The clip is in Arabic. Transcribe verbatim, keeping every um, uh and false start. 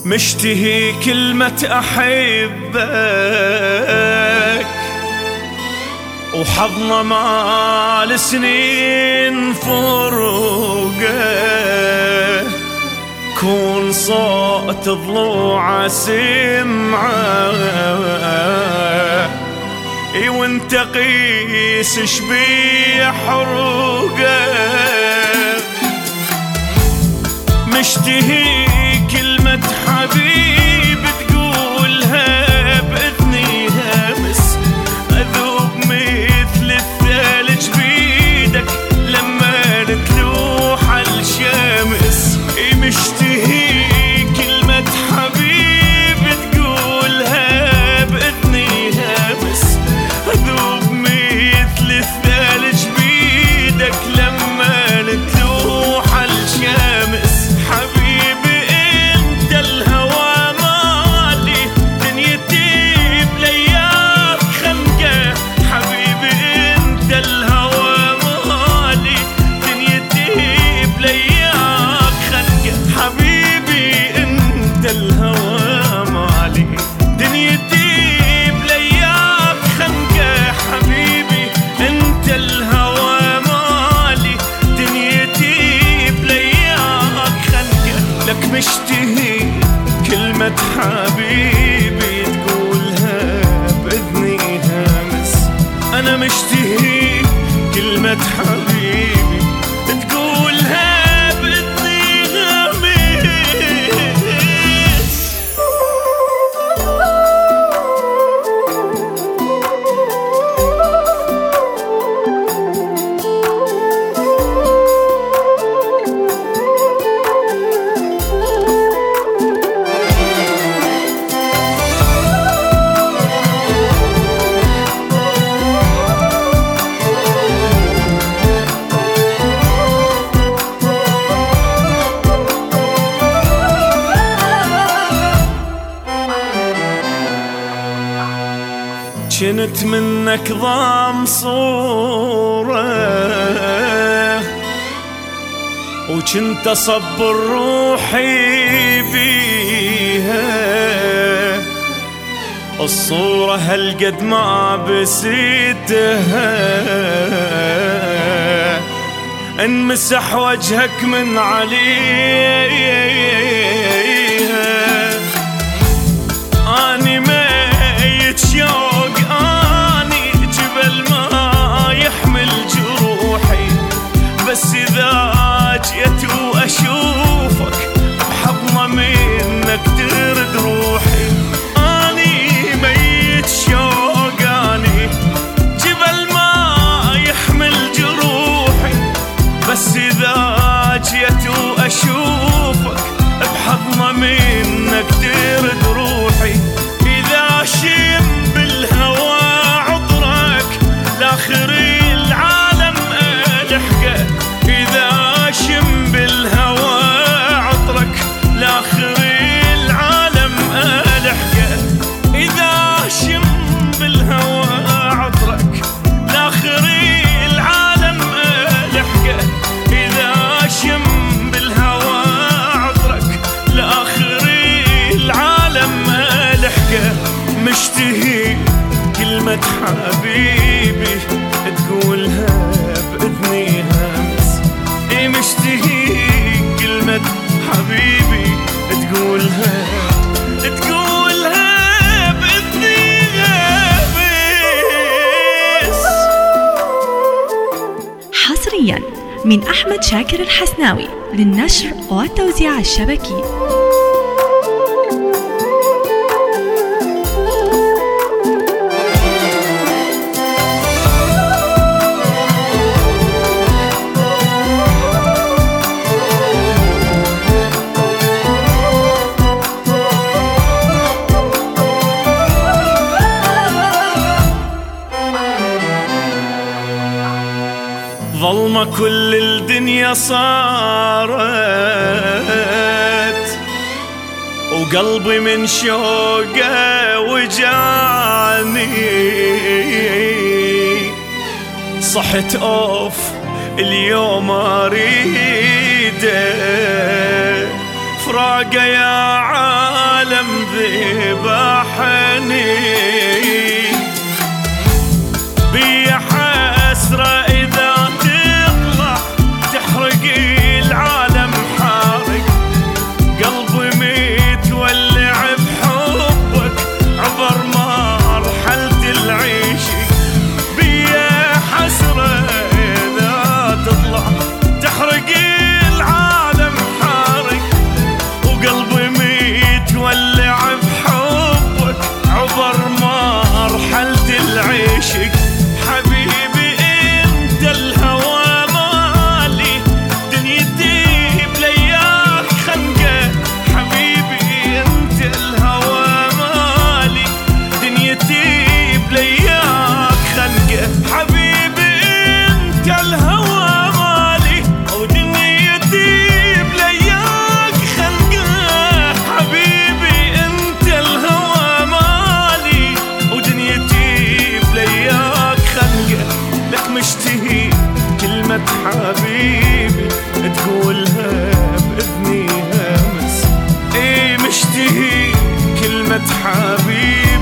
مشتهي كلمة أحبك وحظنا مع سنين فرقه، كون صوت ضلوع سمعه اي وانت قيس شبيه حرقه. مشتهي كلمة حبيب تقولها بإذني همس، أذوب مثل الثلج بيدك لما تلوح الشمس. مشتهي كلمة حبيب تقولها بإذني همس، أذوب مثل الثلج بيدك لما تلوح الشمس. حبيبي انت الهوى مالي، دنيتي بلياك خنقه. حبيبي انت الهوى مالي، دنيتي بلياك خنقه. حبيبي انت الهوى مالي، دنيتي بلياك خنقه. حبيبي انت الهوى مالي، دنيتي بلياك خنقه. لك مشتهي كلمة حبيبي تقولها بإذني همس، أنا مشتهي كلمة حبيبي تقولها بإذني همس. جنت منك ضام صورة وجنت أصبر روحي بيها، الصورة هالقد ما بسيتها، انمسح وجهك من عليها. أني ميت شوق، أني جبل ما يحمل جروحي، بس إذا جيت وأشوفك بحضنة منك ترد روحي. أني ميت شوق، أني جبل ما يحمل جروحي، بس إذا جيت وأشوفك بحضنة منك ترد روحي. إذا شم بالهوى عطرك لآخر العالم ألحقه، إذا شم بالهوى عطرك لآخر العالم ألحقه. إذا شم بالهوى عطرك لآخر العالم ألحقه، إذا شم بالهوى عطرك لآخر العالم ألحقه. مشتهي كلمة حبيبي تقولها بإذني همس، اي مشتهي كلمة حبيبي تقولها تقولها بإذني همس. حصريا من أحمد شاكر الحسناوي للنشر والتوزيع الشبكي. ظلمة كل الدنيا صارت، وقلبي من شوقه وجعني. صحت اوف اليوم اريده، فراقه يا عالم ذبحني بي حسرة إذا تطلع تحرق العالم حارق قلبي متولع بحبك عبر مرحلة العيش بي حسرة إذا تطلع تحرق العالم حارق وقلبي متولع بحبك عبر مرحلة العيش حبيبي انت الهوى مالي دنيتي بلياك خنقة حبيبي انت الهوى مالي دنيتي بلياك خنقة حبيبي انت الهوى مالي ودنيتي بلياك خنقة حبيبي انت الهوى مالي ودنيتي بلياك خنقة لك مشتهي كلمة حبيبي تقولها بإذني همس ايه مشتهي كلمة حبيبي